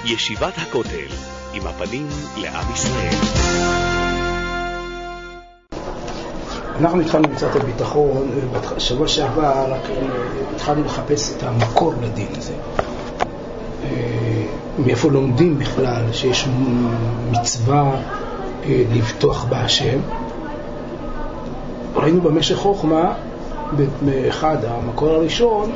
ישיבת הכותל, עם הפנים לעם ישראל. אנחנו התחלנו קצת הביטחון, בשבוע שעבר התחלנו לחפש את המקור לדין הזה. מאיפה לומדים בכלל שיש מצווה לבטוח בהשם. ראינו במשך חוכמה, באחד המקור הראשון,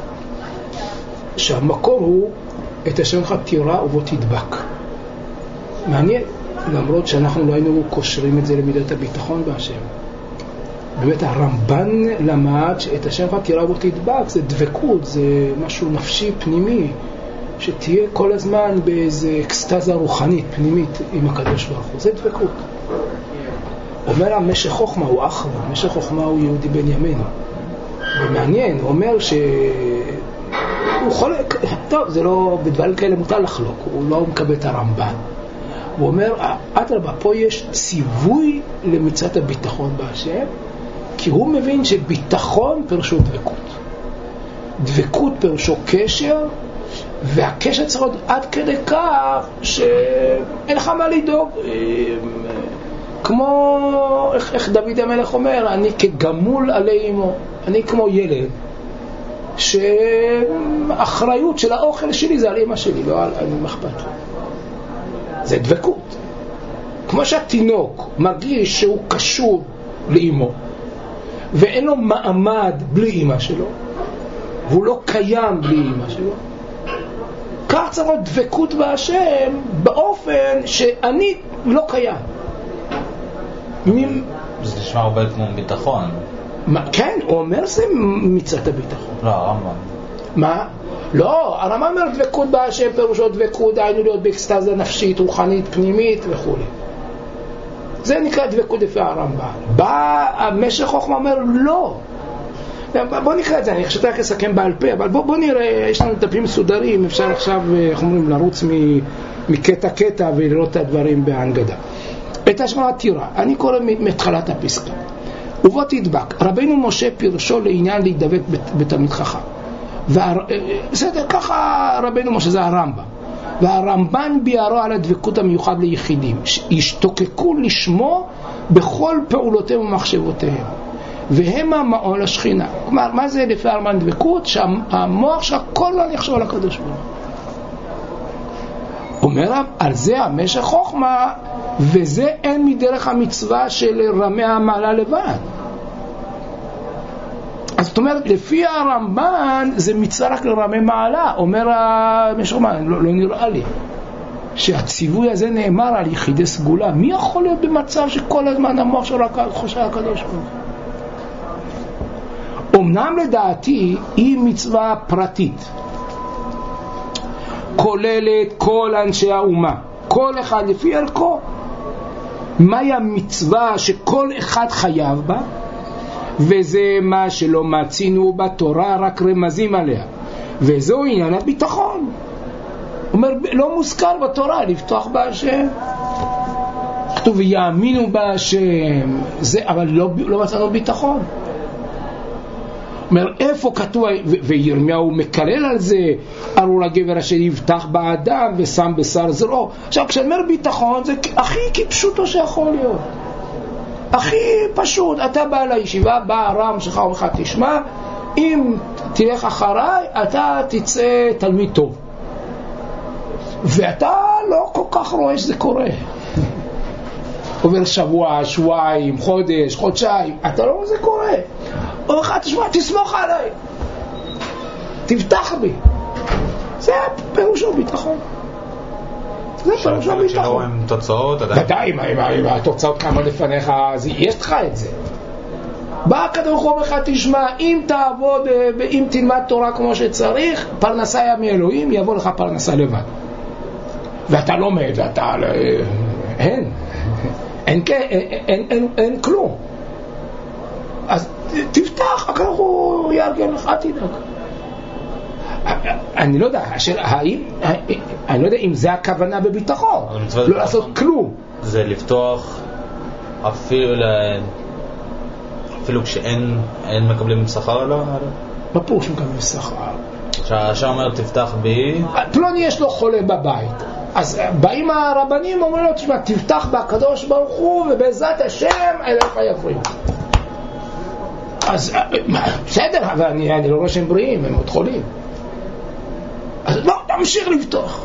שהמקור הוא את השם לך תירא ובו תדבק. מעניין, למרות שאנחנו לא היינו קושרים את זה למידת הביטחון בהשם. באמת הרמב"ן למד שאת השם לך תירא ובו תדבק זה דבקות, זה משהו נפשי פנימי, שתהיה כל הזמן באיזו אקסטזה רוחנית פנימית עם הקדוש ברוך הוא, זה דבקות. אומר המשך חוכמה הוא אחר, המשך חוכמה הוא יהודי בן ימינו. ומעניין, הוא אומר שהוא חולק, טוב, זה לא, בדברים כאלה מותר לחלוק, הוא לא מקבל את הרמב"ן. הוא אומר, אדרבה, פה יש ציווי למצוות הביטחון בהשם, כי הוא מבין שביטחון פירושו דבקות. דבקות פירושו קשר, והקשר צריך להיות עד כדי כך שאין לך מה לדאוג. כמו, איך דוד המלך אומר, אני כגמול עלי אמו, אני כמו ילד, שהאחריות של האוכל שלי זה על אמא שלי, לא על מחבת לו. זה דבקות. כמו שהתינוק מרגיש שהוא קשור לאמו, ואין לו מעמד בלי אמא שלו, והוא לא קיים בלי אמא שלו, כך צריך להיות דבקות בהשם באופן שאני לא קיים. זה נשמע הרבה כמו ביטחון. כן, הוא אומר זה מצוות הביטחון. לא, הרמב"ם. מה? לא, הרמב"ם אומר דבקות בהשם פירושו דבקות, דהיינו להיות באקסטזה נפשית, רוחנית, פנימית וכו'. זה נקרא דבקות לפי הרמב"ם. בא המשך חוכמה אומר לא. בוא נקרא את זה, אני חושב רק לסכם בעל פה, אבל בוא נראה, יש לנו דפים מסודרים, אפשר עכשיו, איך אומרים, לרוץ מקטע קטע ולראות את הדברים בהנגדה. את השם לך תירא, אני קורא מתחילת הפסקה. ובו תדבק, רבינו משה פירשו לעניין להידבק בתלמיד חכם. בסדר, ככה רבינו משה, זה הרמב"ם. והרמב"ן ביארו על הדבקות המיוחד ליחידים, שישתוקקו לשמו בכל פעולותיהם ומחשבותיהם. והם המעון לשכינה. כלומר, מה זה לפי הרמב"ן דבקות? שהמוח שלך כל לא נחשוב על הקדוש ברוך הוא. אומר על זה המשך חוכמה, וזה אין מדרך המצווה של רמי המעלה לבד. אז זאת אומרת, לפי הרמב"ן זה מצווה רק לרמי מעלה. אומר המשך חוכמה, לא נראה לי שהציווי הזה נאמר על יחידי סגולה. מי יכול להיות במצב שכל הזמן המוח שלו רק חושב על הקדוש ברוך הוא? אמנם לדעתי היא מצווה פרטית, כוללת כל אנשי האומה, כל אחד לפי ערכו. מהי המצווה שכל אחד חייב בה? וזה מה שלא מצינו בתורה, רק רמזים עליה, וזהו עניין הביטחון. אומר, לא מוזכר בתורה לפתוח בהשם, כתוב יאמינו בהשם, זה, אבל לא מצאנו ביטחון. אומר, איפה כתוב, וירמיהו מקלל על זה, ארור הגבר אשר יבטח באדם ושם בשר זרעו. עכשיו, כשאני אומר ביטחון, זה הכי כפשוטו שיכול להיות. הכי פשוט. אתה בא לישיבה, בא הרם שלך אומר לך, תשמע, אם תלך אחריי, אתה תצא תלמיד טוב. ואתה לא כל כך רואה שזה קורה. עובר שבוע, שבועיים, חודש, חודשיים, אתה לא רואה שזה קורה. או אחד, תשמע, תסמוך עליי, תבטח בי. זה פירושו ביטחון. זה פירושו ביטחון. שלא רואים תוצאות עדיין. ודאי, אם התוצאות כמה לפניך, אז יש לך את זה. בא הקדוש ברוך הוא לך, תשמע, אם תעבוד, אם תלמד תורה כמו שצריך, פרנסה היה מאלוהים, יבוא לך פרנסה לבד. ואתה לא מת, ואתה... אין כלום. אז תפתח, אחר הוא יארגן לך, תדאג. אני לא יודע, אני לא יודע אם זה הכוונה בביטחון, לא לעשות כלום. זה לפתוח אפילו כשאין מקבלים שכר עליו? מה פירוש מקבלים שכר? שהשם אומר תפתח בי. פלוני יש לו חולה בבית. אז באים הרבנים אומרים לו, תשמע, תפתח בקדוש ברוך הוא ובעזרת השם אליך יבריאו. אז בסדר, אבל אני לא רואה שהם בריאים, הם עוד חולים. אז לא, תמשיך לפתוח.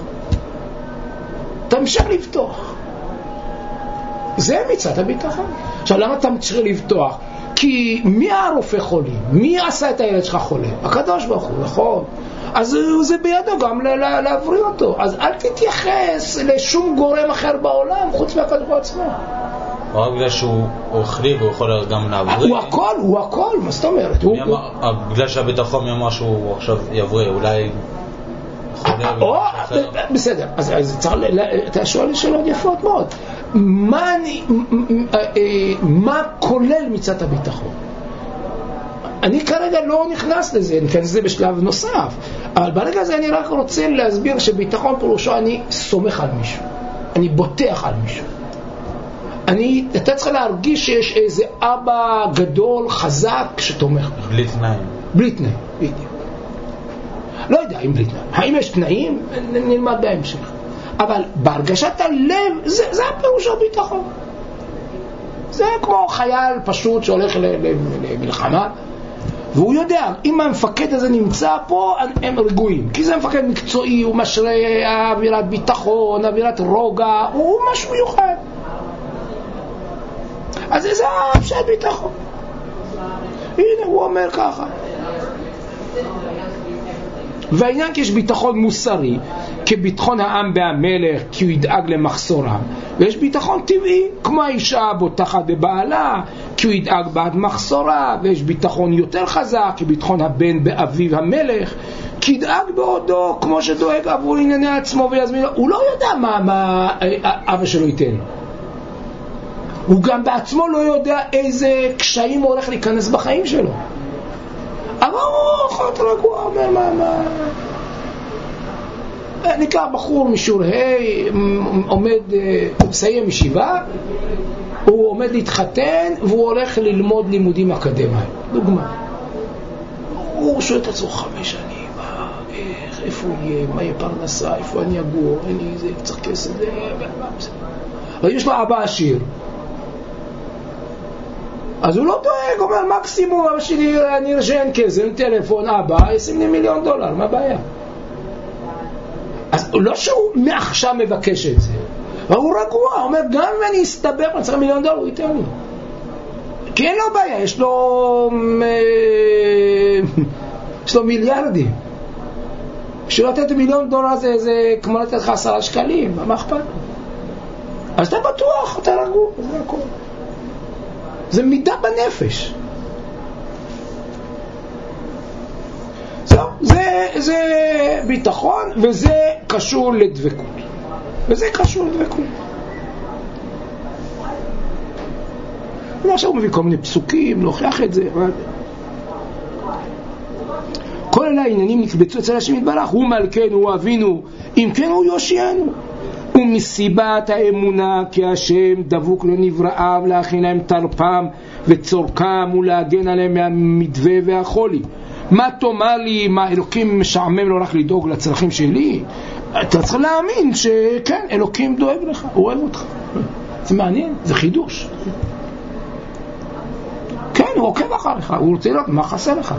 תמשיך לפתוח. זה מצוות הביטחון. עכשיו, למה תמשיך לפתוח? כי מי הרופא חולים? מי עשה את הילד שלך חולה? הקדוש ברוך הוא, נכון? אז זה בידו גם להבריא אותו. אז אל תתייחס לשום גורם אחר בעולם חוץ מהקדוש ברוך הוא עצמו. רק בגלל שהוא החליט והוא יכול גם להבריא. הוא הכל, מה זאת אומרת? בגלל שהביטחון אמר שהוא עכשיו יבריא, אולי בסדר, אז אתה שואל שאלות יפות מאוד. מה כולל מצוות הביטחון? אני כרגע לא נכנס לזה, אני נכנס לזה בשלב נוסף, אבל ברגע הזה אני רק רוצה להסביר שביטחון פירושו אני סומך על מישהו, אני בוטח על מישהו. אתה צריך להרגיש שיש איזה אבא גדול חזק שתומך בך. בלי תנאים. בלי תנאים, בדיוק. לא יודע אם בלי תנאים. האם יש תנאים? נלמד בהמשך. אבל בהרגשת הלב, זה הפירוש הביטחון. זה כמו חייל פשוט שהולך למלחמה, והוא יודע, אם המפקד הזה נמצא פה, הם רגועים. כי זה מפקד מקצועי, הוא משרה אווירת ביטחון, אווירת רוגע, הוא משהו מיוחד. אז זה הפשט ביטחון. הנה, הוא אומר ככה. והעניין כי יש ביטחון מוסרי, כביטחון העם בהמלך, כי הוא ידאג למחסורם. ויש ביטחון טבעי, כמו האישה בוטחת בבעלה, כי הוא ידאג בעד מחסורה. ויש ביטחון יותר חזק, כביטחון הבן באביו המלך, כי ידאג בעודו, כמו שדואג עבור ענייני עצמו ויזמין לו. הוא לא יודע מה אבא שלו ייתן. הוא גם בעצמו לא יודע איזה קשיים הוא הולך להיכנס בחיים שלו. אבל הוא יכול להיות רגוע, אומר מה נקרא בחור משיעור עומד, מסיים ישיבה, הוא עומד להתחתן והוא הולך ללמוד לימודים אקדמיים. דוגמה, הוא שואל את עצמו 5 שנים, איך, איפה הוא יהיה, מה יהיה פרנסה, איפה אני אגור, אני זה, צריך כסף, אבל יש לו אבא עשיר, אז הוא לא דואג, הוא אומר מקסימום אבא שלי אני רשן כסף, טלפון, אבא ישים לי $1,000,000, מה הבעיה? אז לא שהוא מעכשיו מבקש את זה, אבל הוא רגוע, הוא אומר גם אם אני אסתבר אני צריך $1,000,000 הוא ייתן לי, כי אין לו בעיה, יש לו מיליארדים. בשביל לתת $1,000,000 זה כמו לתת לך 10 שקלים, מה אכפת? אז אתה בטוח, אתה רגוע, זה הכל. זה מידה בנפש. זה ביטחון, וזה קשור לדבקות. עכשיו הוא מביא כל מיני פסוקים, להוכיח את זה. כל אלה העניינים נקבצו אצל השם יתברך, הוא מלכנו, הוא אבינו, אם כן הוא יושיענו. ומסיבת האמונה כי השם דבוק לנבראיו להכין להם תרפם וצורכם ולהגן עליהם מהמדווה והחולי. מה תאמר לי, מה אלוקים משעמם לו רק לדאוג לצרכים שלי? אתה צריך להאמין שכן, אלוקים דואג לך, הוא אוהב אותך. זה מעניין, זה חידוש. כן, הוא עוקב אחריך, הוא רוצה לראות מה חסר לך.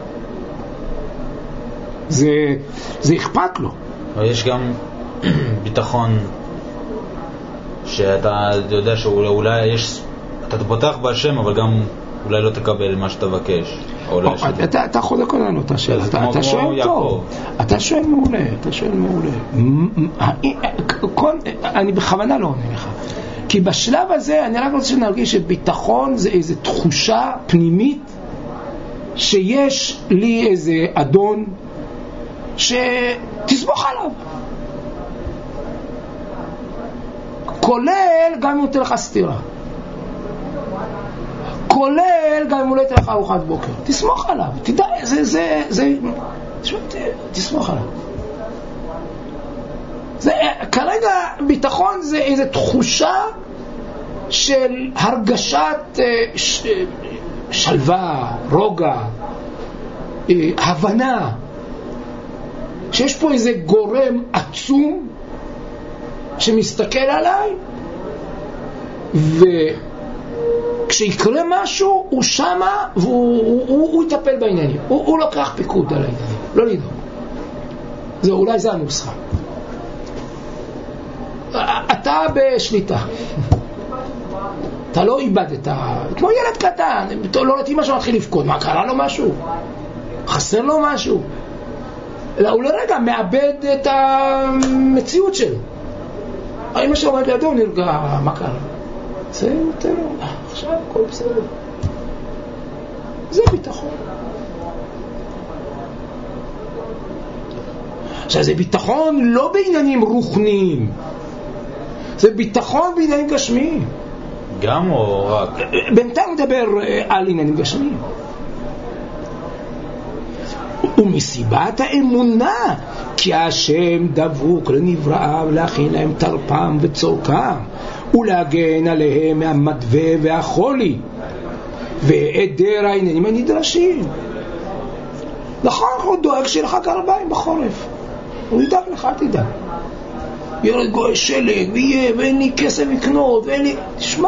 זה אכפת לו. אבל יש גם ביטחון שאתה יודע שאולי יש, אתה פותח בהשם אבל גם אולי לא תקבל מה שאתה מבקש. אתה חודק עלינו את השאלה, אתה שואל טוב, אתה שואל מעולה. אני בכוונה לא עונה לך, כי בשלב הזה אני רק רוצה שנרגיש שביטחון זה איזו תחושה פנימית שיש לי איזה אדון שתסמוך עליו, כולל גם אם הוא נותן לך סתירה, כולל גם אם הוא לא ייתן לך ארוחת בוקר, תסמוך עליו, תדע, תסמוך עליו. כרגע ביטחון זה איזו תחושה של הרגשת שלווה, רוגע, הבנה שיש פה איזה גורם עצום שמסתכל עליי, וכשיקרה משהו הוא שמה והוא יטפל בעניינים, הוא לוקח פיקוד על העניינים, לא לדאוג. אולי זה הנוסחה. אתה בשליטה, אתה לא איבדת, כמו ילד קטן, לא ראיתי משהו מתחיל לפקוד, מה, קרה לו משהו? חסר לו משהו? לא, הוא לרגע מאבד את המציאות שלו. אמא שלו אומרת לידו, נרגע, מה קרה? זה נותן לו, עכשיו הכל בסדר. זה ביטחון. עכשיו זה ביטחון לא בעניינים רוחניים, זה ביטחון בעניינים גשמיים. גם או רק? בינתיים מדבר על עניינים גשמיים. ומסיבת האמונה, כי השם דבוק לנבראיו להכין להם תרפם וצורכם ולהגן עליהם מהמדווה והחולי והיעדר העניינים הנדרשים. נכון, הוא דואג שיהיה לך קרביים בחורף, הוא ידאג לך, תדאג. ירד גוי שלג ויהיה ואין לי כסף לקנות ואין לי... תשמע,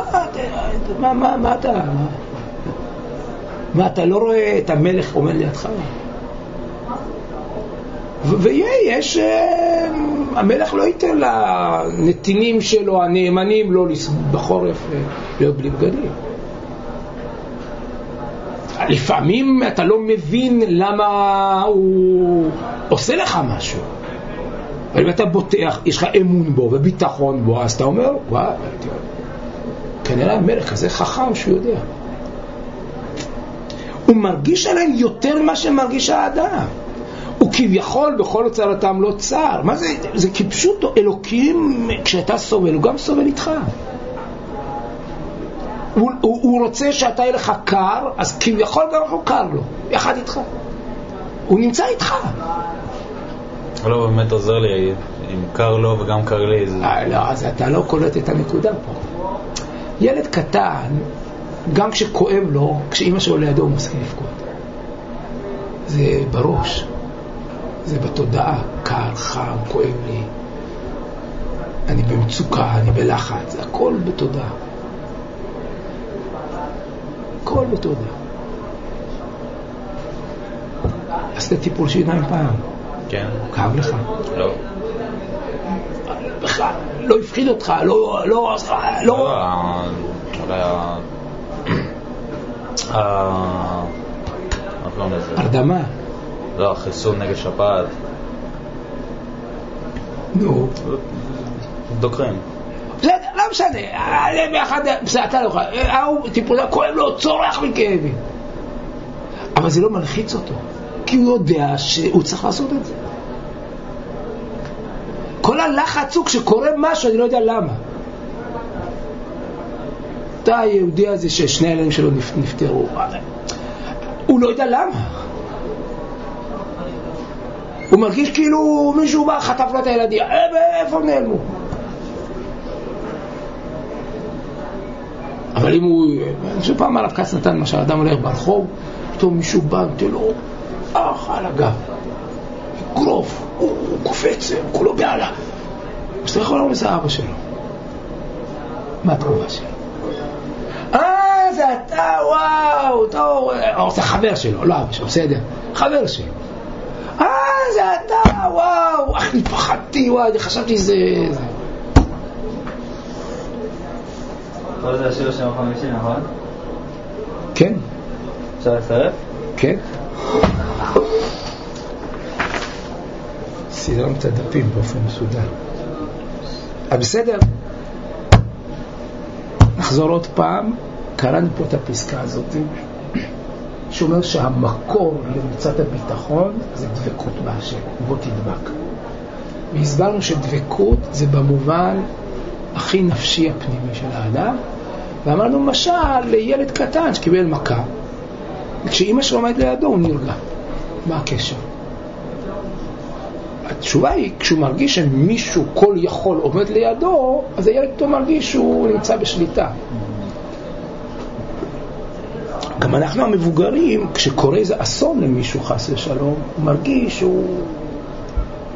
מה אתה לא רואה את המלך עומד לידך? ויש, המלך לא ייתן לנתינים שלו, הנאמנים, לא בחורף להיות בלי בגדים. לפעמים אתה לא מבין למה הוא עושה לך משהו, אבל אם אתה בוטח, יש לך אמון בו וביטחון בו, אז אתה אומר, וואו, כנראה המלך כזה חכם שהוא יודע. הוא מרגיש עליהם יותר מה שמרגיש האדם. הוא כביכול בכל הוצרתם לא צער. מה זה? זה כפשוט אלוקים, כשאתה סובל, הוא גם סובל איתך. הוא רוצה שאתה יהיה לך קר, אז כביכול גם הוא קר לו, יחד איתך. הוא נמצא איתך. לא, באמת עוזר לי, אם קר לו וגם קר לי. לא, אז אתה לא קולט את הנקודה פה. ילד קטן, גם כשכואב לו, כשאמא שלו לידו הוא מסכים לפקוד. זה בראש. זה בתודעה, קר, חם, כואב לי, אני במצוקה, אני בלחץ, זה הכל בתודעה. הכל בתודעה. עשית טיפול שיניים פעם? כן. כאב לך? לא. בכלל, לא הפחיד אותך, לא... הרדמה. לא, חיסון נגד שפעת. נו. דוקרים. בסדר, לא משנה. באחד, בסדר, אתה לא יכול. הוא טיפול, כואב לו, צורח מכאבים. אבל זה לא מלחיץ אותו. כי הוא יודע שהוא צריך לעשות את זה. כל הלחץ הוא כשקורה משהו, אני לא יודע למה. אתה היהודי הזה ששני הילדים שלו נפטרו. הוא לא יודע למה. הוא מרגיש כאילו מישהו בא חטף לו את הילדים. איפה נעלמו? אבל אם הוא... פעם הרב כץ נתן משל, אדם הולך ברחוב, פתאום מישהו בא, נתן לו על הגב, גרוף, הוא קופץ, הוא כולו בעלה. אז אתה יכול לומר לזה אבא שלו. מה התגובה שלו? זה אתה, וואו, או זה חבר שלו, לא אבא שלו, בסדר, חבר שלו. זה אתה, וואו, אני פחדתי, וואו, אני חשבתי זה... כל זה השיר שם 50, נכון? כן. אפשר לצרף? כן. סידרנו את הדפים באופן מסודר. בסדר. נחזור עוד פעם. קראנו פה את הפסקה הזאת, שאומר שהמקור למצאת הביטחון זה דבקות בהשם. בוא תדבק. והסברנו שדבקות זה במובן הכי נפשי הפנימי של האדם. ואמרנו משל לילד קטן שקיבל מכה, וכשאמא שלו עומד לידו הוא נרגע. מה הקשר? התשובה היא, כשהוא מרגיש שמישהו כל יכול עומד לידו, אז הילד פתאום מרגיש שהוא נמצא בשליטה. גם אנחנו המבוגרים, כשקורה איזה אסון למישהו חס ושלום, הוא מרגיש שהוא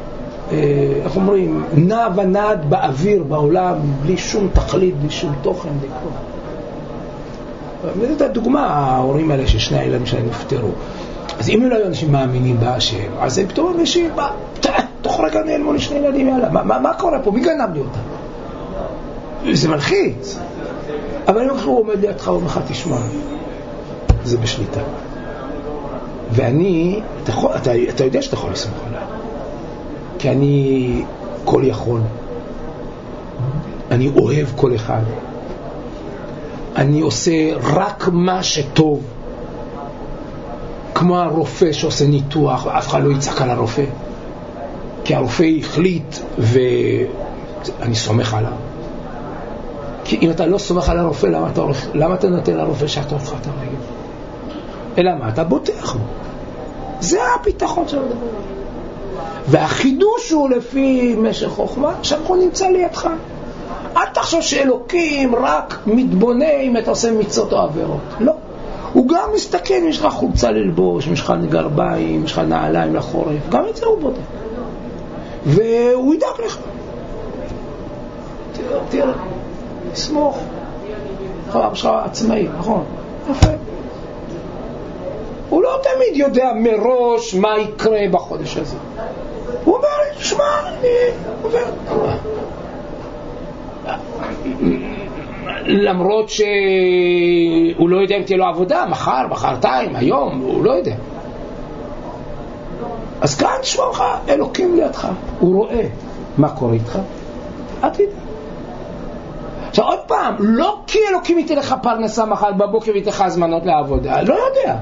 איך אומרים, נע ונד באוויר, בעולם, בלי שום תכלית, בלי שום תוכן, בלי כלום. וזאת הדוגמה, ההורים האלה ששני הילדים שלהם נפטרו. אז אם לא היו אנשים מאמינים בהשם, אז הם פתאום אנשים, תוך רגע נעלמו לי שני ילדים, יאללה, מה קורה פה? מי גנב לי אותם? זה מלחיץ. אבל אם הוא עומד לידך, הוא אומר לך, תשמע, זה בשליטה. ואני, אתה יודע שאתה יכול לסמוך עליי. כי אני כל יכול. אני אוהב כל אחד. אני עושה רק מה שטוב. כמו הרופא שעושה ניתוח, ואף אחד לא יצחק על הרופא. כי הרופא החליט, ואני סומך עליו. כי אם אתה לא סומך על הרופא, למה אתה נותן לרופא שאתה הולך את הרגל? אלא מה? אתה בוטח בו. זה הביטחון של הדבר. והחידוש הוא לפי משך חוכמה, שאנחנו נמצא לידך. אל תחשוב שאלוקים רק מתבונן אם אתה עושה מצוות או עבירות. לא. הוא גם מסתכל אם יש לך חולצה ללבוש, אם יש לך גרביים, אם יש לך נעליים לחורף. גם את זה הוא בודק. והוא ידאג לך. תראה. סמוך. אבא שלך עצמאי, נכון? יפה. הוא לא תמיד יודע מראש מה יקרה בחודש הזה. הוא אומר, שמע, אני עובר. למרות שהוא לא יודע אם תהיה לו עבודה, מחר, מחרתיים, היום, הוא לא יודע. אז כאן תשמע לך, אלוקים לידך. הוא רואה מה קורה איתך. אל תדע. עכשיו עוד פעם, לא כי אלוקים ייתן לך פרנסה מחר בבוקר וייתן לך הזמנות לעבודה, לא יודע.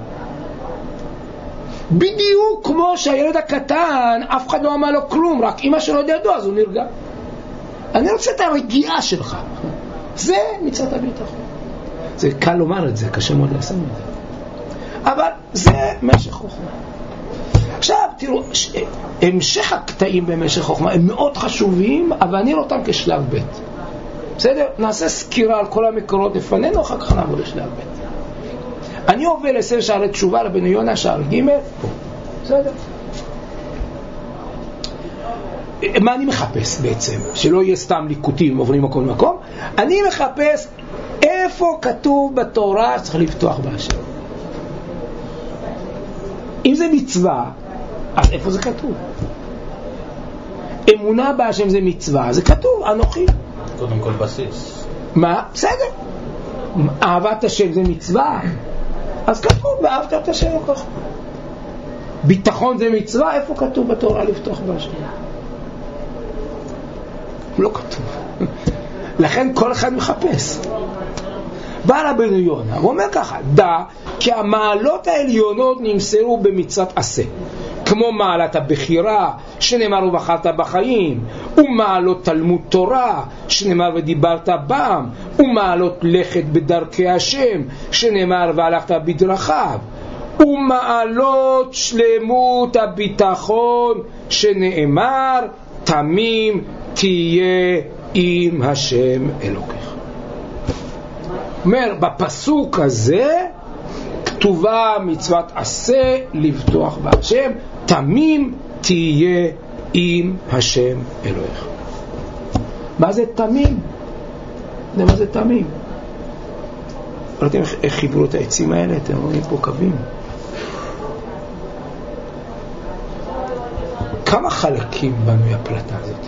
בדיוק כמו שהילד הקטן, אף אחד לא אמר לו כלום, רק אמא שלו ידעו, אז הוא נרגע. אני רוצה את הרגיעה שלך. זה מצוות הביטחון. זה קל לומר את זה, קשה מאוד לעשות את זה. אבל זה משך חוכמה. עכשיו תראו, המשך הקטעים במשך חוכמה הם מאוד חשובים, אבל אני רואה אותם כשלב ב'. בסדר? נעשה סקירה על כל המקורות לפנינו, אחר כך נעבור לשלב ב'. אני עובר לספר שערי תשובה לבן יונה, שער ג' פה. בסדר? מה אני מחפש בעצם? שלא יהיה סתם ליקוטים עוברים מקום למקום. אני מחפש איפה כתוב בתורה שצריך לפתוח בהשם. אם זה מצווה, אז איפה זה כתוב? אמונה בהשם זה מצווה, זה כתוב, אנוכי. קודם כל בסיס. מה? בסדר. אהבת השם זה מצווה, אז כתוב באהבת את השם ככה. ביטחון זה מצווה, איפה כתוב בתורה לפתוח בהשם? לא כתוב. לכן כל אחד מחפש. בא רבנו יונה, הוא אומר ככה, דע כי המעלות העליונות נמסרו במצוות עשה, כמו מעלת הבחירה שנאמר ובחרת בחיים, ומעלות תלמוד תורה שנאמר ודיברת בם, ומעלות לכת בדרכי השם שנאמר והלכת בדרכיו, ומעלות שלמות הביטחון שנאמר תמים תהיה עם השם אלוקיך. אומר, בפסוק הזה כתובה מצוות עשה לבטוח בהשם, תמים תהיה עם השם אלוהיך. מה זה תמים? מה זה תמים? ראיתם איך חיברו את העצים האלה? אתם רואים פה קווים. כמה חלקים בנוי הפלטה הזאת?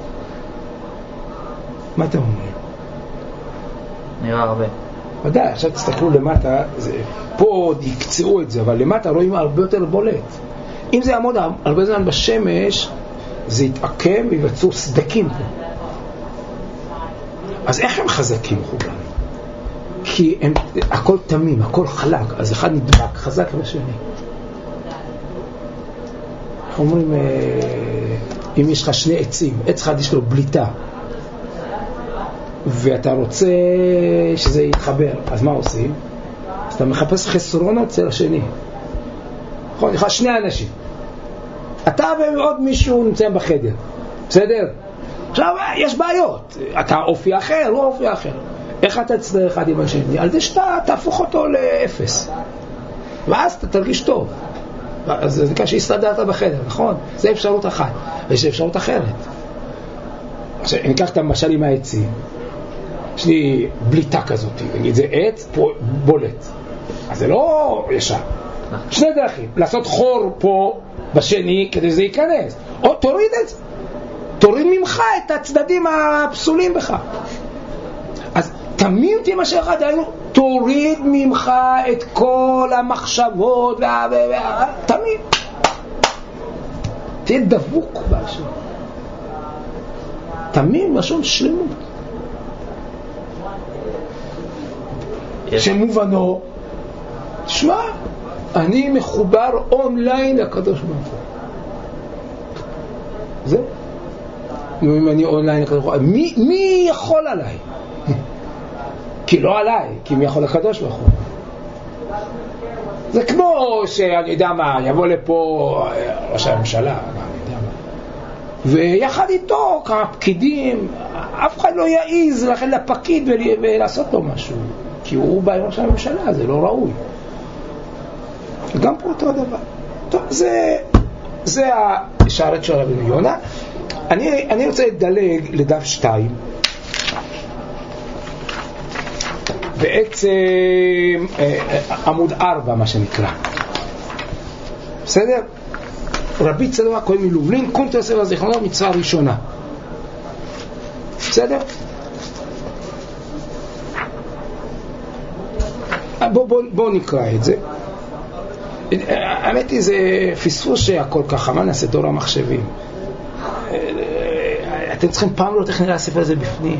מה אתם אומרים? נראה הרבה. ודאי, עכשיו תסתכלו למטה, פה עוד יקצעו את זה, אבל למטה רואים הרבה יותר בולט. אם זה יעמוד הרבה זמן בשמש, זה יתעקם ויבצעו סדקים פה. אז איך הם חזקים חובם? כי הם, הכל תמים, הכל חלק, אז אחד נדבק חזק לשני. אומרים, אם יש לך שני עצים, עץ אחד יש לו בליטה, ואתה רוצה שזה יתחבר, אז מה עושים? אז אתה מחפש חסרונות אצל השני. נכון, יש לך שני אנשים, אתה ועוד מישהו נמצאים בחדר, בסדר? עכשיו יש בעיות, אתה אופי אחר, לא אופי אחר. איך אתה תצטרך אחד עם השני? על זה שאתה תהפוך אותו לאפס, ואז אתה תרגיש טוב. אז זה נקרא שהסתדרת בחדר, נכון? זה אפשרות אחת. יש אפשרות אחרת. עכשיו, אני אקח את המשל עם העצים. יש לי בליטה כזאת, נגיד זה עץ בולט. אז זה לא ישר. שני דרכים, לעשות חור פה בשני כדי שזה ייכנס. או תוריד את זה. תוריד ממך את הצדדים הפסולים בך. אז תמיד תהיה מה שאחד, תוריד ממך את כל המחשבות תמיד. תהיה דבוק באשר. תמיד משהו שלמות. שמובנו, תשמע, אני מחובר אונליין לקדוש ברוך הוא. זה? אם אני אונליין לקדוש ברוך הוא, מי יכול עליי? כי לא עליי, כי מי יכול לקדוש ברוך הוא? זה כמו שאני יודע מה, יבוא לפה ראש הממשלה, ויחד איתו כמה פקידים, אף אחד לא יעיז לכן לפקיד ולעשות לו משהו, כי הוא בא עם ראש הממשלה, זה לא ראוי. גם פה אותו הדבר. טוב, זה השערת של רבינו יונה. אני רוצה לדלג לדף 2. בעצם עמוד 4 מה שנקרא. בסדר? רבי צדוק הכהן מלובלין, קונטר ספר זיכרונות, מצווה ראשונה. בסדר? בוא נקרא את זה. האמת היא זה פספוס שהכל ככה, מה נעשה דור המחשבים? אתם צריכים פעם לראות איך נראה הספר הזה בפנים.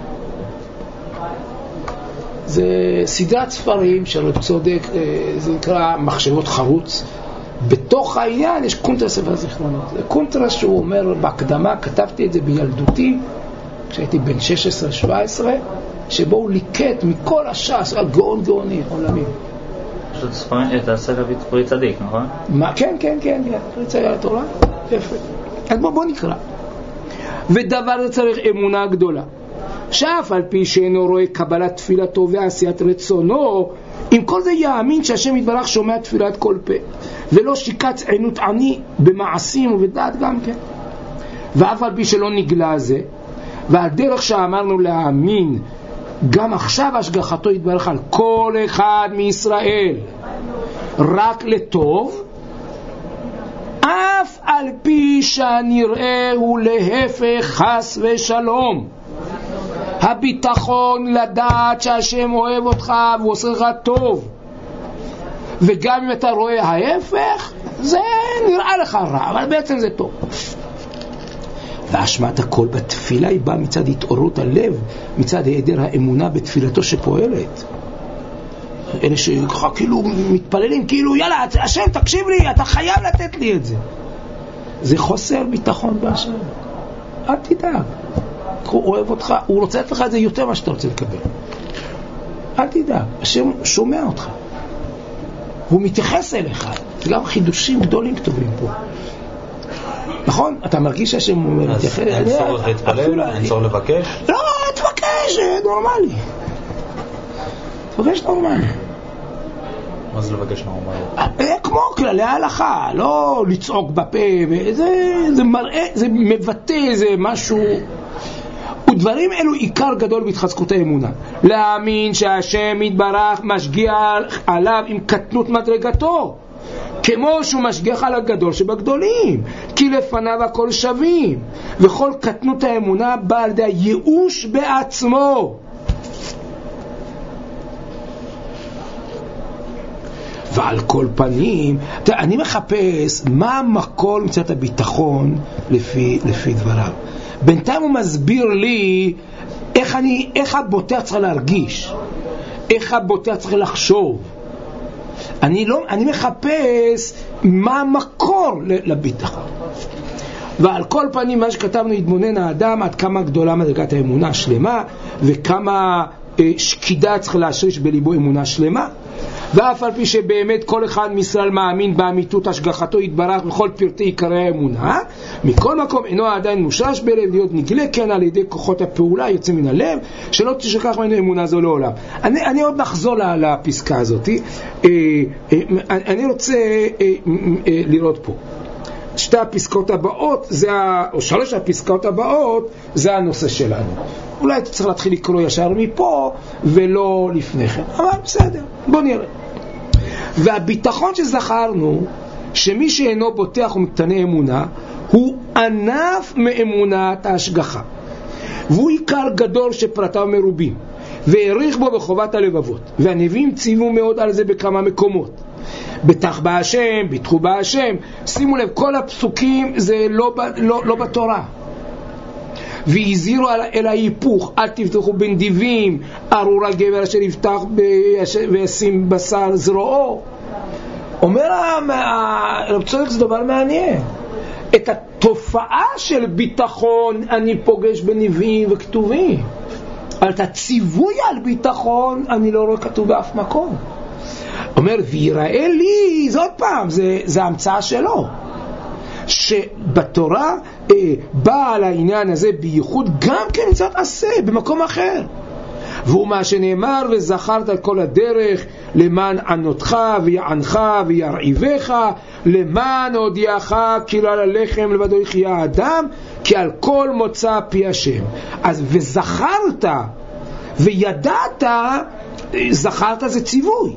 זה סדרת ספרים של רב צודק, זה נקרא מחשבות חרוץ. בתוך העניין יש קונטר ספר זיכרונות. זה קונטר שהוא אומר בהקדמה, כתבתי את זה בילדותי, כשהייתי בן 16-17, שבו הוא ליקט מכל הש"ס, גאוני, עולמים. את הספר פרי צדיק, נכון? כן, פרי צדיק התורה, יפה. אז בוא נקרא. ודבר זה צריך אמונה גדולה, שאף על פי שאינו רואה קבלת תפילתו ועשיית רצונו, עם כל זה יאמין שהשם יתברך שומע תפילת כל פה, ולא שיקץ עינות עני במעשים ובדעת גם כן. ואף על פי שלא נגלה זה, והדרך שאמרנו להאמין גם עכשיו השגחתו יתברך על כל אחד מישראל רק לטוב, אף על פי שהנראה הוא להפך חס ושלום, הביטחון לדעת שהשם אוהב אותך והוא עושה לך טוב, וגם אם אתה רואה ההפך זה נראה לך רע אבל בעצם זה טוב. והשמעת הכל בתפילה היא באה מצד התעוררות הלב, מצד היעדר האמונה בתפילתו שפועלת. אלה שככה כאילו מתפללים, כאילו יאללה השם תקשיב לי, אתה חייב לתת לי את זה. זה חוסר ביטחון בהשם. אל תדאג, הוא אוהב אותך, הוא רוצה לתת לך את זה יותר מה שאתה רוצה לקבל. אל תדאג, השם שומע אותך, הוא מתייחס אליך. זה גם חידושים גדולים כתובים פה. נכון? אתה מרגיש שהשם אומר אז אין צורך להתפלל? אין צורך לבקש? לא, תבקש, נורמלי. תבקש נורמלי. מה זה לבקש נורמלי? כמו כללי ההלכה, לא לצעוק בפה, זה מראה, זה מבטא, זה משהו. ודברים אלו עיקר גדול בהתחזקות האמונה. להאמין שהשם יתברך משגיח עליו עם קטנות מדרגתו, כמו שהוא משגיח על הגדול שבגדולים, כי לפניו הכל שווים, וכל קטנות האמונה באה על ידי הייאוש בעצמו. ועל כל פנים, אני מחפש מה המקור מצד הביטחון לפי דבריו. בינתיים הוא מסביר לי איך הבוטח צריך להרגיש, איך הבוטח צריך לחשוב. אני מחפש מה המקור לביטחון. ועל כל פנים מה שכתבנו, יתבונן האדם עד כמה גדולה מדרגת האמונה השלמה, וכמה שקידה צריך להשריש בליבו אמונה שלמה. ואף על פי שבאמת כל אחד מישראל מאמין באמיתות השגחתו יתברך בכל פרטי עיקרי האמונה, מכל מקום אינו עדיין מושרש בלב להיות נגלה כן על ידי כוחות הפעולה יוצא מן הלב, שלא תשכח ממנו אמונה זו לעולם. אני עוד נחזור לפסקה הזאת. אני רוצה לראות פה שתי הפסקאות הבאות, או 3 הפסקאות הבאות, זה הנושא שלנו. אולי אתה צריך להתחיל לקרוא ישר מפה, ולא לפני כן. אבל בסדר, בוא נראה. והביטחון שזכרנו, שמי שאינו בוטח ומקטנה אמונה, הוא ענף מאמונת ההשגחה. והוא עיקר גדול שפרטיו מרובים, והעריך בו בחובת הלבבות. והנביאים ציוו מאוד על זה בכמה מקומות. בטח בהשם, ביטחו בהשם. שימו לב, כל הפסוקים זה לא בתורה. והזהירו אל ההיפוך, אל תבטחו בנדיבים, ארור הגבר אשר יפתח וישים בשר זרועו. אומר הרב צודק, זה דבר מעניין. את התופעה של ביטחון אני פוגש בנביאים וכתובים, אבל את הציווי על ביטחון אני לא רואה כתוב באף מקום. אומר, ויראה לי, זה עוד פעם, זה המצאה שלו, שבתורה בא על העניין הזה בייחוד גם כן מצוות עשה במקום אחר. והוא מה שנאמר, וזכרת על כל הדרך למען ענותך ויענך וירעיבך, למען הודיעך כאילו על הלחם לבדו יחיה האדם, כי על כל מוצא פי השם. אז וזכרת וידעת, זכרת זה ציווי.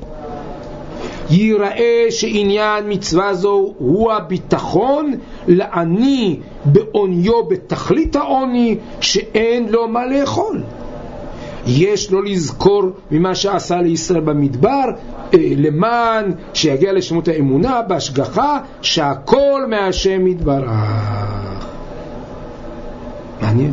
ייראה שעניין מצווה זו הוא הביטחון לעני בעוניו בתכלית העוני, שאין לו מה לאכול. יש לו לזכור ממה שעשה לישראל במדבר, למען שיגיע לשלמות האמונה בהשגחה שהכל מהשם יתברך. מעניין.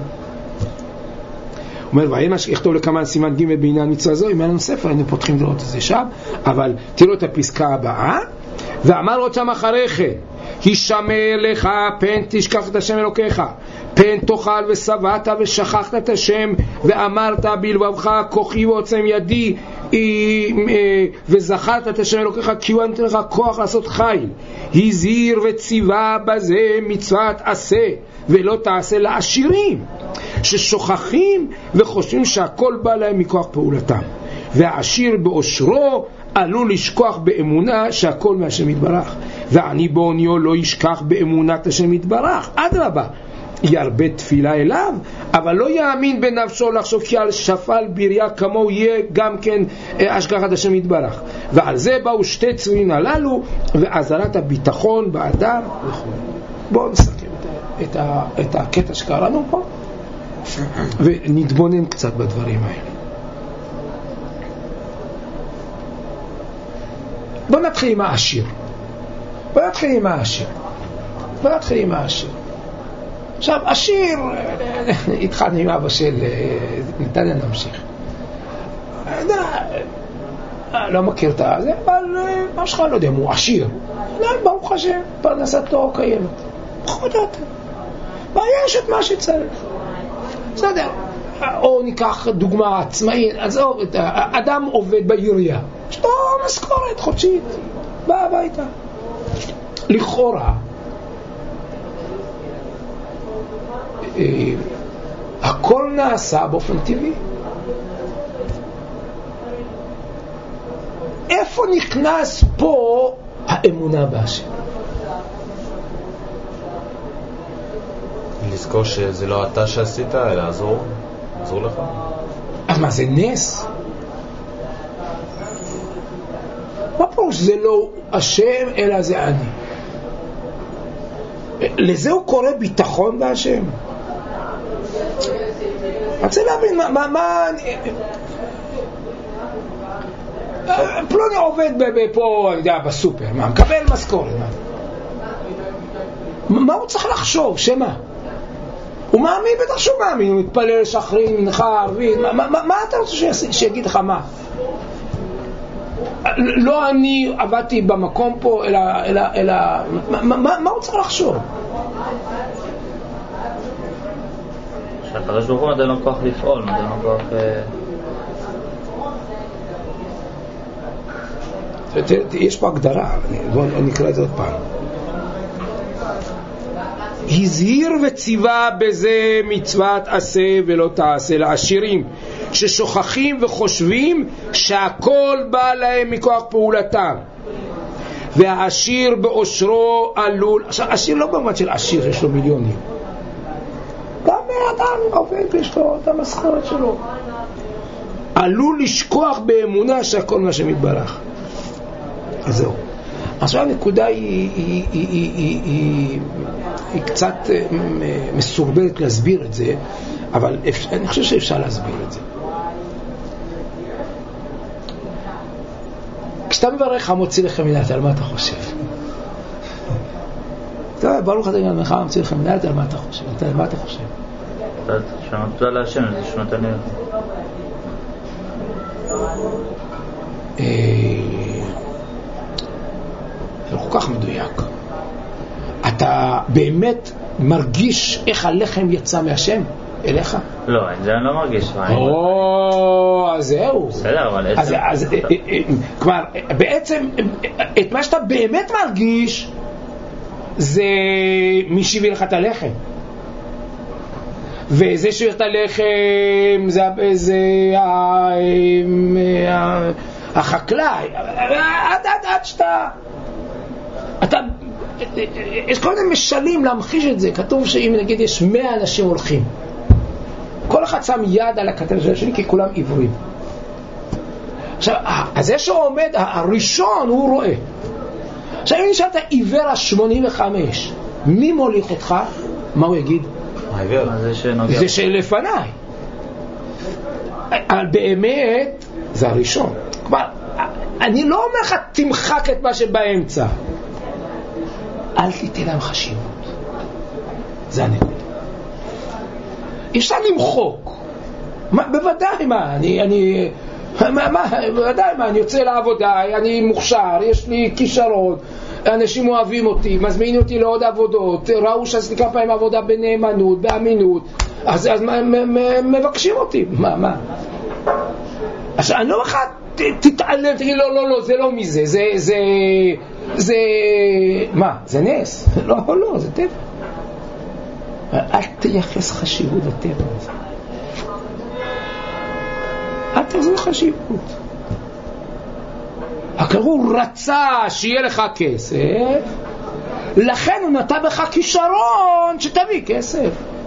אומר, ואין מה שיכתוב לכמה סימן ג' בעניין מצווה זו, אם היה לנו ספר, היינו פותחים לראות את זה שם, אבל תראו את הפסקה הבאה. ואמר עוד שם אחרי כן, הישמר לך פן תשכח את השם אלוקיך, פן תאכל ושבעת ושכחת את השם, ואמרת בלבבך כוחי ועוצם ידי, וזכרת את השם אלוקיך כי הוא נתן לך כוח לעשות חיל. הזהיר וציווה בזה מצוות עשה ולא תעשה לעשירים, ששוכחים וחושבים שהכל בא להם מכוח פעולתם, והעשיר באושרו עלול לשכוח באמונה שהכל מהשם יתברך, ועני בעוניו לא ישכח באמונת השם יתברך. אדרבה, ירבה תפילה אליו, אבל לא יאמין בנפשו לחשוב כי על שפל בריה כמוהו יהיה גם כן השגחת השם יתברך. ועל זה באו שתי ציוויים הללו, ועזרת הביטחון באדם וכו'. בואו נסכם את הקטע שקראנו פה ונתבונן קצת בדברים האלה. בואו נתחיל עם העשיר. עכשיו, עשיר, התחלנו עם אבא של נתניה, נמשיך. לא מכיר את זה, אבל מה שלך לא יודע, הוא עשיר. ברוך השם, פרנסתו קיימת. בחודות. ויש את מה שצריך. בסדר. או ניקח דוגמה עצמאית, אז אדם עובד בעירייה. יש לו משכורת חודשית. בא הביתה. לכאורה, הכל נעשה באופן טבעי. איפה נכנס פה האמונה בהשם? לזכור שזה לא אתה שעשית, אלא עזור לך. אז מה, זה נס? מה פה שזה לא השם אלא זה אני? לזה הוא קורא ביטחון בהשם? אני רוצה להבין מה פלוני עובד פה, אני יודע, בסופר, מה, מקבל משכורת, מה הוא צריך לחשוב? שמה? הוא מאמין, בטח שהוא מאמין, הוא מתפלל שחרית, מנחה, ערבית, מה אתה רוצה שיגיד לך מה? לא אני עבדתי במקום פה, אלא מה הוא צריך לחשוב? שהקדוש ברוך הוא נותן לו כוח לפעול, נותן לו כוח... יש פה הגדרה, בואו נקרא את זה עוד פעם. הזהיר וציווה בזה מצוות עשה ולא תעשה לעשירים, ששוכחים וחושבים שהכל בא להם מכוח פעולתם, והעשיר באושרו עלול, עכשיו עשיר לא במובן של עשיר יש לו מיליונים, גם אדם עובד ויש לו את המשכורת שלו, עלול לשכוח באמונה שהכל מה שמתברך. אז זהו. עכשיו הנקודה היא קצת מסורבלת להסביר את זה, אבל אני חושב שאפשר להסביר את זה. כשאתה מברך המוציא לכם מנהלת, על מה אתה חושב? אתה ברוך אתה גם לך המוציא לכם מנהלת, על מה אתה חושב? על מה אתה חושב? תודה להשם, זה שנות הנראה. זה לא כל כך מדויק. אתה באמת מרגיש איך הלחם יצא מהשם אליך? לא, זה אני לא מרגיש. אז זהו. בסדר, אבל כלומר, בעצם את מה שאתה באמת מרגיש זה מי שהביא לך את הלחם, וזה שהביא את הלחם זה החקלאי. עד שאתה יש כל מיני משלים להמחיש את זה. כתוב שאם נגיד יש 100 אנשים הולכים, כל אחד שם יד על הכתף של השני כי כולם עיוורים. עכשיו, אז זה שעומד הראשון הוא רואה. עכשיו אם נשאלת עיוור ה-85 מי מוליך אותך, מה הוא יגיד? זה שלפניי. אבל באמת זה הראשון. כלומר, אני לא אומר לך תמחק את מה שבאמצע, אל תיתן להם חשיבות. זה הנקודה. אי אפשר למחוק. בוודאי בוודאי אני יוצא לעבודה, אני מוכשר, יש לי כישרון, אנשים אוהבים אותי, מזמינים אותי לעוד עבודות, ראו שעשיתי כמה פעמים עבודה בנאמנות, באמינות, אז מבקשים אותי. מה? עכשיו אני לא תתעלם, תגיד לא, זה לא מזה, זה מה? זה נס? לא, זה טבע. אל תייחס חשיבות לטבע הזה. אל תייחס חשיבות. הקרוא רצה שיהיה לך כסף, לכן הוא נתן בך כישרון שתביא כסף.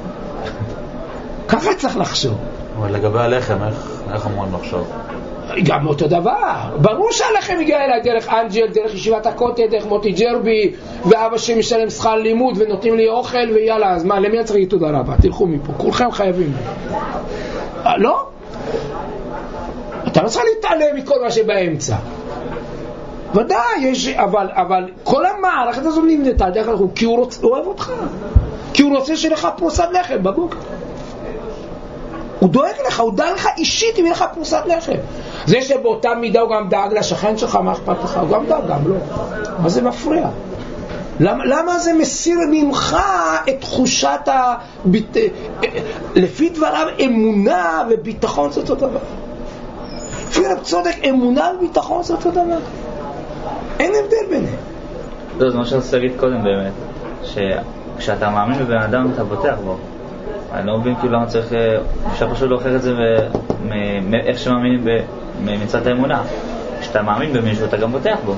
ככה צריך לחשוב. אבל לגבי הלחם, איך אמורים לחשוב? גם אותו דבר. ברור שהלחם הגיע אליי דרך אנג'ל, דרך ישיבת הכותל, דרך מוטי ג'רבי, ואבא שמשלם שכר לימוד ונותנים לי אוכל, ויאללה, אז מה, למי צריך תודה רבה? תלכו מפה, כולכם חייבים. לא? אתה לא צריך להתעלם מכל מה שבאמצע. ודאי, יש, אבל כל המערכת הזו נבנתה דרך כלל, כי הוא אוהב אותך. כי הוא רוצה שלך פרוסת לחם בבוקר. הוא דואג לך, הוא דאג לך אישית אם יהיה לך פרוסת לחם. זה שבאותה מידה הוא גם דאג לשכן שלך, מה אכפת לך? הוא גם דאג, גם לא. מה זה מפריע? למה זה מסיר ממך את תחושת לפי דבריו אמונה וביטחון זה אותו דבר. לפי צודק, אמונה וביטחון זה אותו דבר. אין הבדל ביניהם. זה מה שרציתי להגיד קודם באמת, שכשאתה מאמין בבן אדם אתה בוטח בו. אני לא מבין כאילו למה צריך, אפשר פשוט להוכיח את זה מאיך שמאמינים מצד האמונה. כשאתה מאמין במישהו אתה גם בוטח בו.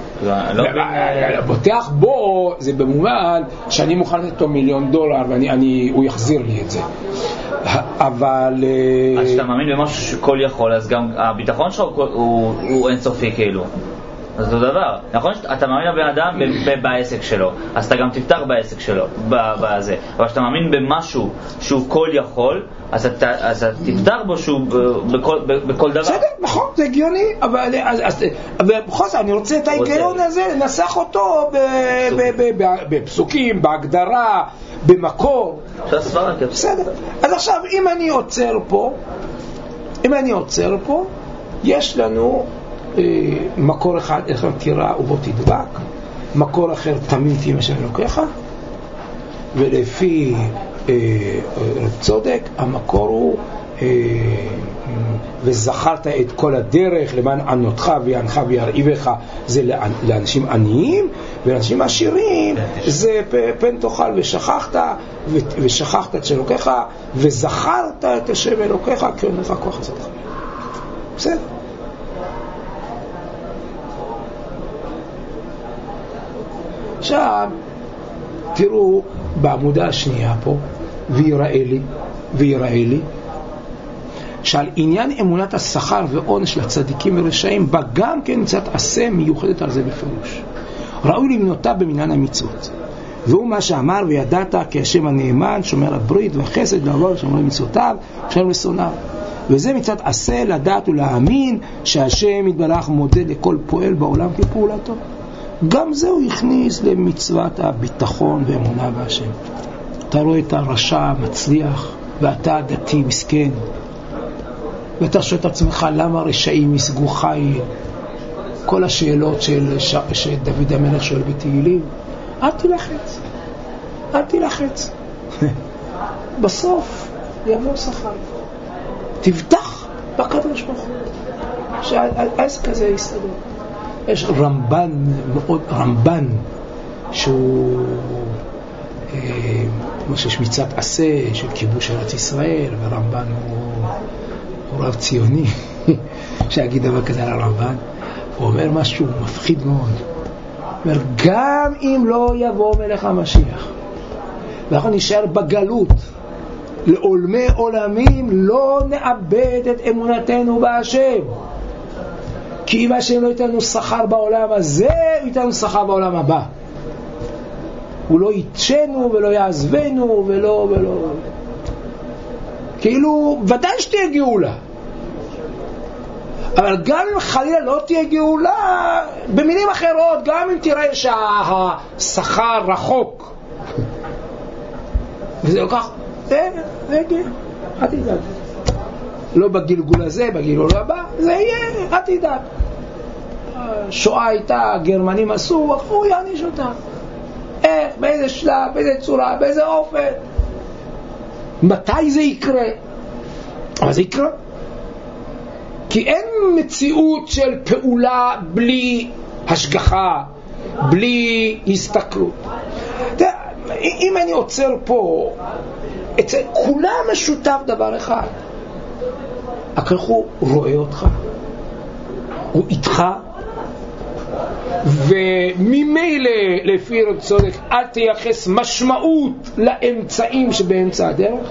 בוטח בו זה במובן שאני מוכן לתת לו $1,000,000 והוא יחזיר לי את זה. אבל אז כשאתה מאמין במשהו שכל יכול, אז גם הביטחון שלך הוא אינסופי כאילו. אז זה דבר, נכון שאתה מאמין בבן אדם בעסק שלו, אז אתה גם תפתח בעסק שלו, בזה. אבל כשאתה מאמין במשהו שהוא כל יכול, אז אתה תפתח בו שהוא בכל דבר. בסדר, נכון, זה הגיוני, אבל בכל זאת אני רוצה את ההיגיון הזה, לנסח אותו בפסוקים, בהגדרה, במקור. בסדר, אז עכשיו אם אני עוצר פה, יש לנו מקור אחד, איך תירא ובו תדבק, מקור אחר תמים תהיה משם אלוקיך, ולפי צודק המקור הוא וזכרת את כל הדרך למען ענותך ויענך וירעיבך, זה לאנשים עניים, ולאנשים עשירים זה פן תאכל ושכחת את אלוקיך וזכרת את השם אלוקיך כי אין לך כוח לעשות לך. בסדר. עכשיו, תראו בעמודה השנייה פה, ויראה לי, שעל עניין אמונת השכר ועונש לצדיקים ורשעים, בה גם כן נמצאת עשה מיוחדת על זה בפירוש. ראוי למנותה במניין המצוות. והוא מה שאמר, וידעת כי השם הנאמן, שומר הברית והחסד לעבור שומר מצוותיו, שומר לשונאיו. וזה מצד עשה לדעת ולהאמין שהשם יתברך מודה לכל פועל בעולם כפעולתו. גם זה הוא הכניס למצוות הביטחון ואמונה בהשם. אתה רואה את הרשע מצליח ואתה דתי מסכן, ואתה שואל את עצמך למה רשעים ישגו חיל, כל השאלות שדוד המלך שואל בתהילים. אל תלחץ בסוף יבוא שכר. תבטח בקדוש ברוך הוא שהעסק הזה יסתדר. יש רמב"ן שהוא כמו שיש מצוות עשה של כיבוש ארץ ישראל, ורמב"ן הוא רב ציוני שיגיד דבר כזה על הרמב"ן. הוא אומר משהו מפחיד מאוד. הוא אומר, גם אם לא יבוא מלך המשיח ואנחנו נשאר בגלות לעולמי עולמים, לא נאבד את אמונתנו בהשם, כי אם השם לא ייתן לנו שכר בעולם הזה, ייתן לנו שכר בעולם הבא. הוא לא ייתשנו ולא יעזבנו ולא כאילו ודאי שתהיה גאולה, אבל גם אם חלילה לא תהיה גאולה, במילים אחרות, גם אם תראה שהשכר רחוק וזה לוקח זה יגיע, אל תדאג, לא בגלגול הזה, בגלגול הבא זה יהיה, אל תדאג. שואה הייתה, הגרמנים עשו, הוא יעניש אותה. איך, באיזה שלב, באיזה צורה, באיזה אופן, מתי זה יקרה? אבל זה יקרה, כי אין מציאות של פעולה בלי השגחה, בלי הסתכלות. אם אני עוצר פה, אצל כולם משותף דבר אחד, הקדוש הוא רואה אותך, הוא איתך, וממילא לפי רב צודק אל תייחס משמעות לאמצעים שבאמצע הדרך.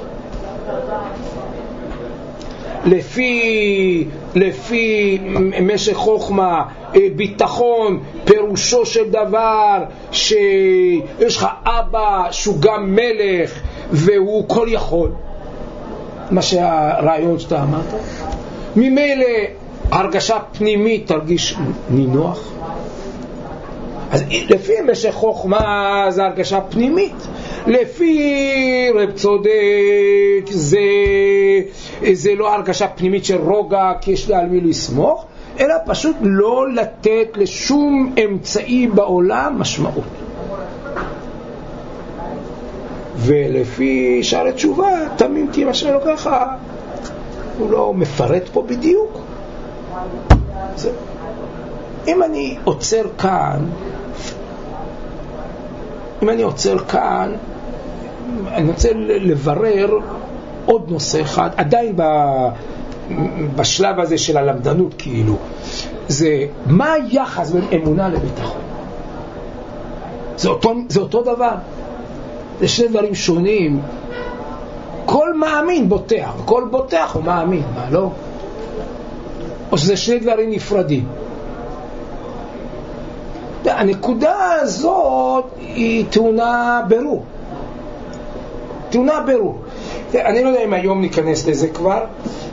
לפי משך חוכמה, ביטחון, פירושו של דבר שיש לך אבא שהוא גם מלך והוא כל יכול, מה שהרעיון שאתה אמרת. ממילא הרגשה פנימית תרגיש נינוח. אז לפי משך חוכמה זה הרגשה פנימית. לפי רב צודק זה לא הרגשה פנימית של רוגע כי יש לי על מי לסמוך, אלא פשוט לא לתת לשום אמצעי בעולם משמעות. ולפי שער התשובה תמים כי מה שלא ככה, הוא לא מפרט פה בדיוק. אם אני עוצר כאן, אני רוצה לברר עוד נושא אחד, עדיין בשלב הזה של הלמדנות, כאילו זה מה היחס בין אמונה לביטחון. זה אותו דבר, זה שני דברים שונים. כל מאמין בוטח, כל בוטח הוא מאמין, מה לא? או שזה שני דברים נפרדים. הנקודה הזאת היא טעונה ברור. אני לא יודע אם היום ניכנס לזה כבר,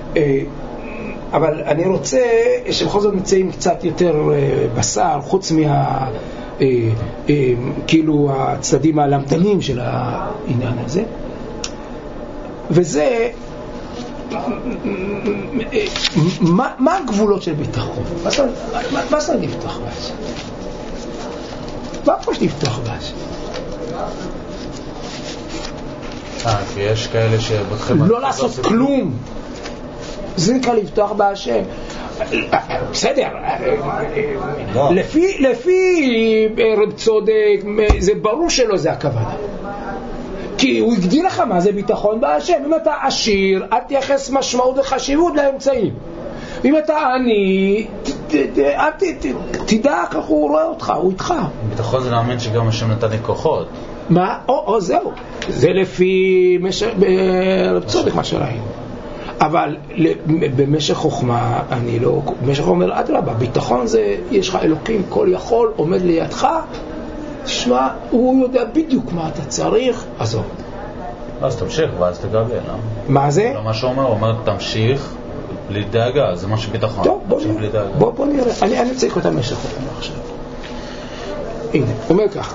אבל אני רוצה שבכל זאת נצא עם קצת יותר בשר, חוץ כאילו הצדדים הלמדניים של העניין הזה. וזה מה הגבולות של ביטחון? מה זה נפתח בהשם? מה פה שנפתח בהשם? כי יש כאלה שבתחם לא לעשות כלום, זה נקרא לפתוח בהשם. בסדר, לפי רב צודק זה ברור שלא זה הכוונה, כי הוא הגדיר לך מה זה ביטחון בהשם. אם אתה עשיר, אל תייחס משמעות וחשיבות לאמצעים. אם אתה עני, תדע איך הוא רואה אותך, הוא איתך. ביטחון זה להאמין שגם השם נתן לי כוחות. מה? או זהו. זה לפי צודק מה שראינו. אבל במשך חוכמה, אני לא... במשך חוכמה אומר, אדרבה, ביטחון זה, יש לך אלוקים כל יכול, עומד לידך, תשמע, הוא יודע בדיוק מה אתה צריך, עזוב. אז תמשיך, ואז תגבל, לא? מה זה? לא מה שהוא אומר תמשיך בלי דאגה, זה מה שביטחון. טוב, בוא נראה. אני צריך אותה משך חוכמה עכשיו. הנה, אומר ככה.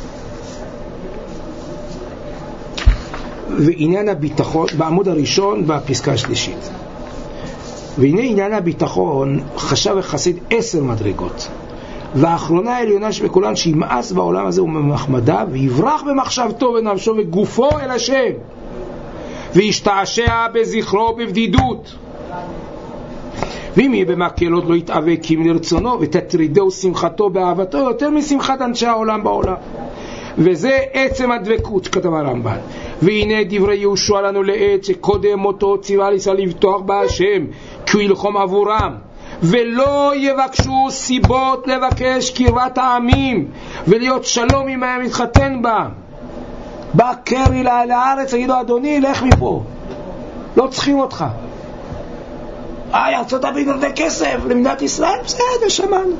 ועניין הביטחון, בעמוד הראשון בפסקה השלישית. והנה עניין הביטחון חשב החסיד 10 מדרגות. והאחרונה העליונה שבכולן שימאס בעולם הזה וממחמדה ויברח במחשבתו ונפשו וגופו אל השם וישתעשע בזכרו בבדידות, ואם יהיה במקלות לא יתאבק עם לרצונו ותטרידו שמחתו באהבתו יותר משמחת אנשי העולם בעולם. וזה עצם הדבקות שכתב הרמב"ן. והנה דברי יהושע לנו לעת שקודם מותו ציווה לישראל לבטוח בהשם כי הוא ילחום עבורם ולא יבקשו סיבות לבקש קרבת העמים ולהיות שלום עם היה מתחתן בה. בא קרי לארץ, יגידו אדוני לך מפה, לא צריכים אותך. ארצות הברית נותן כסף למדינת ישראל, בסדר, שמענו.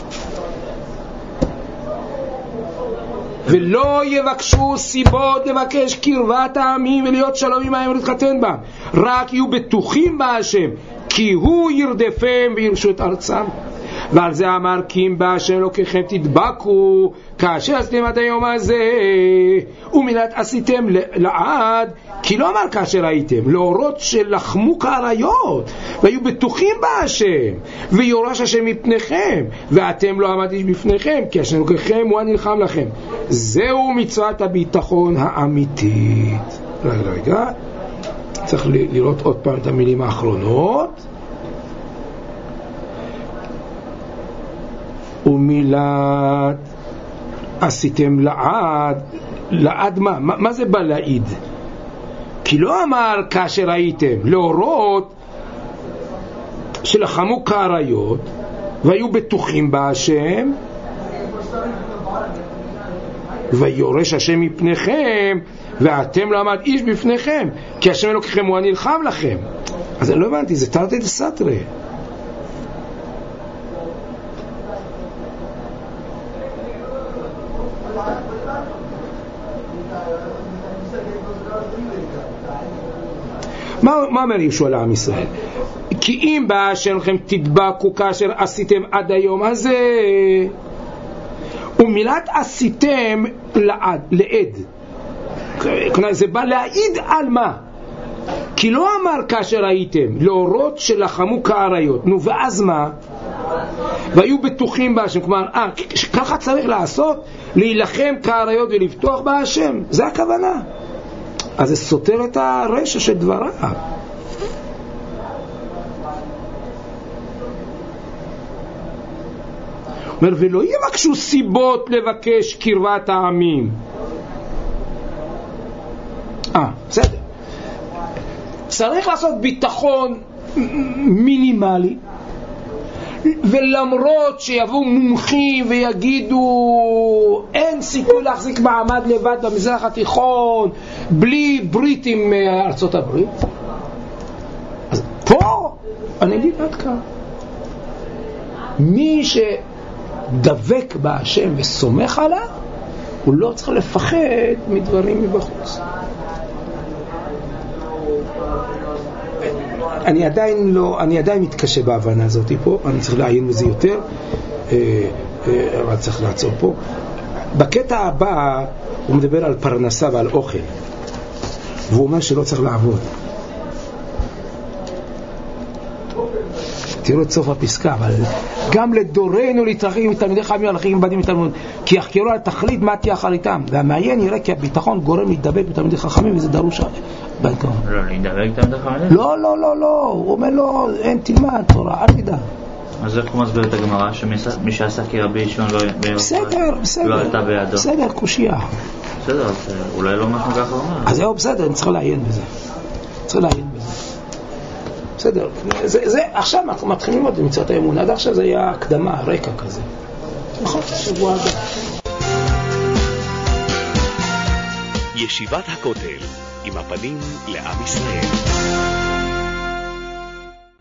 ולא יבקשו סיבות לבקש קרבת העמים ולהיות שלום עם היה מתחתן בה, רק יהיו בטוחים בהשם כי הוא ירדפם וירשו את ארצם. ועל זה אמר כי אם בהשם אלוקיכם תדבקו כאשר עשיתם עד היום הזה ומילת עשיתם לעד, כי לא אמר כאשר הייתם, להורות שלחמו כאריות והיו בטוחים בהשם ויורש השם מפניכם ואתם לא עמדתם בפניכם כי השם אלוקיכם הוא הנלחם לכם. זהו מצוות הביטחון האמיתית. רגע, צריך לראות עוד פעם את המילים האחרונות. ומילת עשיתם לעד. לעד מה זה בא להעיד? כי לא אמר כאשר הייתם, להורות שלחמו כאריות והיו בטוחים בהשם ויורש השם מפניכם ואתם לא עמד איש בפניכם כי השם אלוקיכם הוא הנלחם לכם. אז אני לא הבנתי, זה תרתי דסתרי. מה אומר ישוע לעם ישראל? כי אם בהשם לכם תדבקו כאשר עשיתם עד היום הזה. ומילת עשיתם לעד, זה בא להעיד על מה? כי לא אמר כאשר הייתם, להורות שלחמו כאריות. נו ואז מה? והיו בטוחים בהשם. כלומר, ככה צריך לעשות, להילחם כאריות ולפתוח בהשם, זה הכוונה. אז זה סותר את הרשע של דבריו. אומר ולא יבקשו סיבות לבקש קרבת העמים. בסדר. צריך לעשות ביטחון מינימלי, ולמרות שיבואו מומחים ויגידו אין סיכוי להחזיק מעמד לבד במזרח התיכון בלי ברית עם ארצות הברית, אז פה אני אגיד עד כאן. מי שדבק בהשם וסומך עליו הוא לא צריך לפחד מדברים מבחוץ. אני עדיין מתקשה בהבנה הזאת פה, אני צריך לעיין בזה יותר, אבל צריך לעצור פה. בקטע הבא הוא מדבר על פרנסה ועל אוכל, והוא אומר שלא צריך לעבוד. תראו את סוף הפסקה, אבל גם לדורנו להתרחים מתלמידי חכמים הלכים בדים מתלמוד, כי יחקרו על התכלית מה תהיה אחריתם, והמעיין יראה כי הביטחון גורם להתדבק בתלמידי חכמים, וזה דרוש בעיקרון. לא, להתדבק בתלמידי חכמים? לא, הוא אומר לו, אין תלמד תורה, אל תדע. אז איך הוא מסביר את הגמרא שמי שעשה כרבי שמעון לא הייתה בידו? בסדר, קושייה. בסדר, אז אולי לא משהו ככה אומר. אז זהו, בסדר, אני צריך לעיין בזה. בסדר, עכשיו אנחנו מתחילים ללמוד במצוות האמונה, עד עכשיו זה היה הקדמה, רקע כזה. נכון, שבוע הבא. ישיבת הכותל, עם הפנים לעם ישראל.